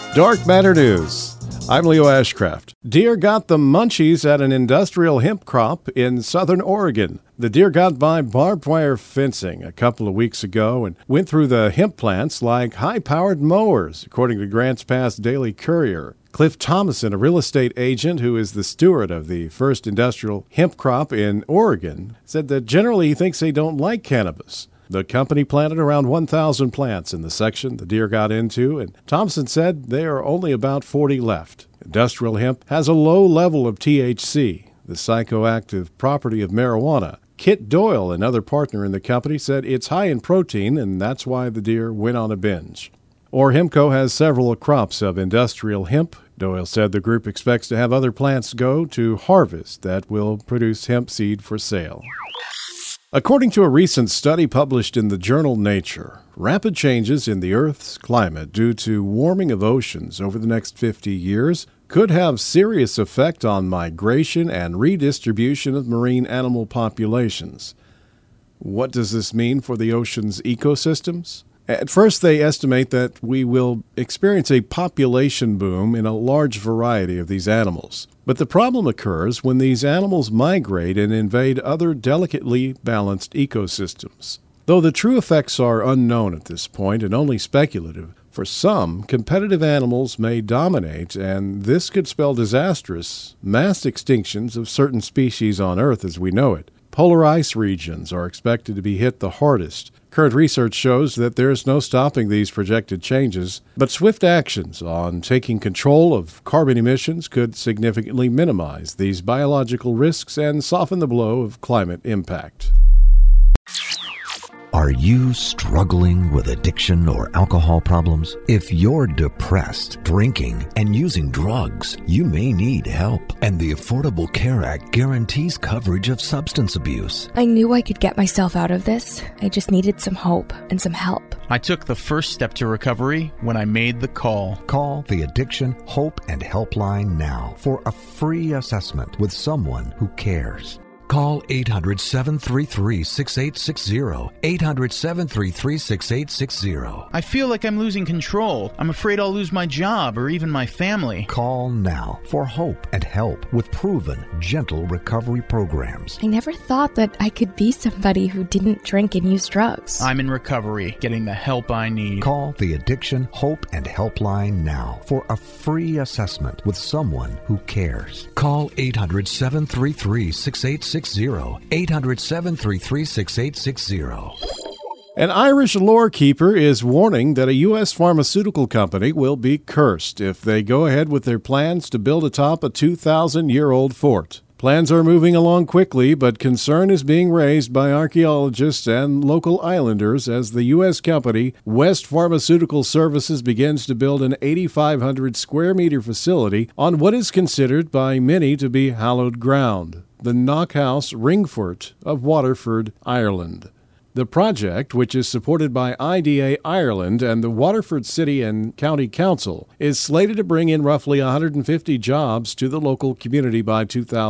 Dark Matter News. I'm Leo Ashcraft. Deer got the munchies at an industrial hemp crop in southern Oregon. The deer got by barbed wire fencing a couple of weeks ago and went through the hemp plants like high-powered mowers, according to Grants Pass Daily Courier. Cliff Thomason, a real estate agent who is the steward of the first industrial hemp crop in Oregon, said that generally he thinks they don't like cannabis. The company planted around 1,000 plants in the section the deer got into, and Thompson said there are only about 40 left. Industrial hemp has a low level of THC, the psychoactive property of marijuana. Kit Doyle, another partner in the company, said it's high in protein, and that's why the deer went on a binge. Orhemco has several crops of industrial hemp. Doyle said the group expects to have other plants go to harvest that will produce hemp seed for sale. According to a recent study published in the journal Nature, rapid changes in the Earth's climate due to warming of oceans over the next 50 years could have serious effect on migration and redistribution of marine animal populations. What does this mean for the ocean's ecosystems? At first, they estimate that we will experience a population boom in a large variety of these animals. But the problem occurs when these animals migrate and invade other delicately balanced ecosystems. Though the true effects are unknown at this point and only speculative, for some, competitive animals may dominate, and this could spell disastrous mass extinctions of certain species on Earth as we know it. Polar ice regions are expected to be hit the hardest. Current research shows that there is no stopping these projected changes, but swift actions on taking control of carbon emissions could significantly minimize these biological risks and soften the blow of climate impact. Are you struggling with addiction or alcohol problems? If you're depressed, drinking, and using drugs, you may need help. And the Affordable Care Act guarantees coverage of substance abuse. I knew I could get myself out of this. I just needed some hope and some help. I took the first step to recovery when I made the call. Call the Addiction, Hope, and Helpline now for a free assessment with someone who cares. Call 800-733-6860, 800-733-6860. I feel like I'm losing control. I'm afraid I'll lose my job or even my family. Call now for hope and help with proven, gentle recovery programs. I never thought that I could be somebody who didn't drink and use drugs. I'm in recovery, getting the help I need. Call the Addiction, Hope, and Helpline now for a free assessment with someone who cares. Call 800-733-6860. 800-733-6860. An Irish lorekeeper is warning that a U.S. pharmaceutical company will be cursed if they go ahead with their plans to build atop a 2,000-year-old fort. Plans are moving along quickly, but concern is being raised by archaeologists and local islanders as the U.S. company West Pharmaceutical Services begins to build an 8,500 square meter facility on what is considered by many to be hallowed ground, the Knockhouse Ringfort of Waterford, Ireland. The project, which is supported by IDA Ireland and the Waterford City and County Council, is slated to bring in roughly 150 jobs to the local community by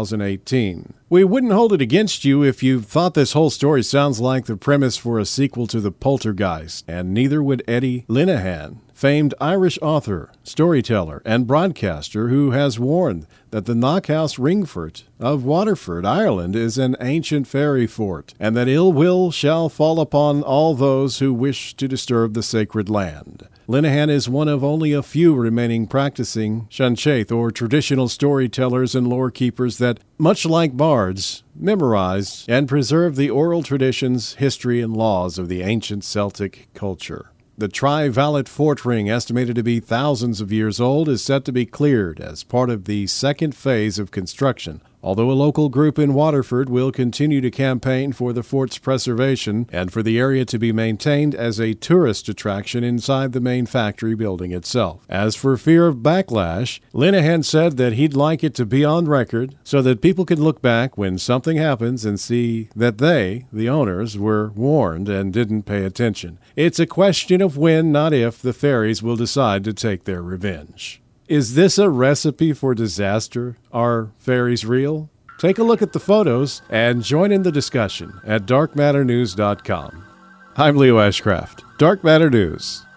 2018. We wouldn't hold it against you if you thought this whole story sounds like the premise for a sequel to The Poltergeist, and neither would Eddie Linehan, famed Irish author, storyteller, and broadcaster who has warned that the Knockhouse Ringfort of Waterford, Ireland, is an ancient fairy fort, and that ill will shall fall upon all those who wish to disturb the sacred land. Linehan is one of only a few remaining practicing Shanchaith, or traditional storytellers and lore keepers that, much like bards, memorized and preserved the oral traditions, history, and laws of the ancient Celtic culture. The Tri-Vallet Fort Ring, estimated to be thousands of years old, is set to be cleared as part of the second phase of construction, although a local group in Waterford will continue to campaign for the fort's preservation and for the area to be maintained as a tourist attraction inside the main factory building itself. As for fear of backlash, Linehan said that he'd like it to be on record so that people can look back when something happens and see that they, the owners, were warned and didn't pay attention. It's a question of when, not if, the fairies will decide to take their revenge. Is this a recipe for disaster? Are fairies real? Take a look at the photos and join in the discussion at darkmatternews.com. I'm Leo Ashcraft, Dark Matter News.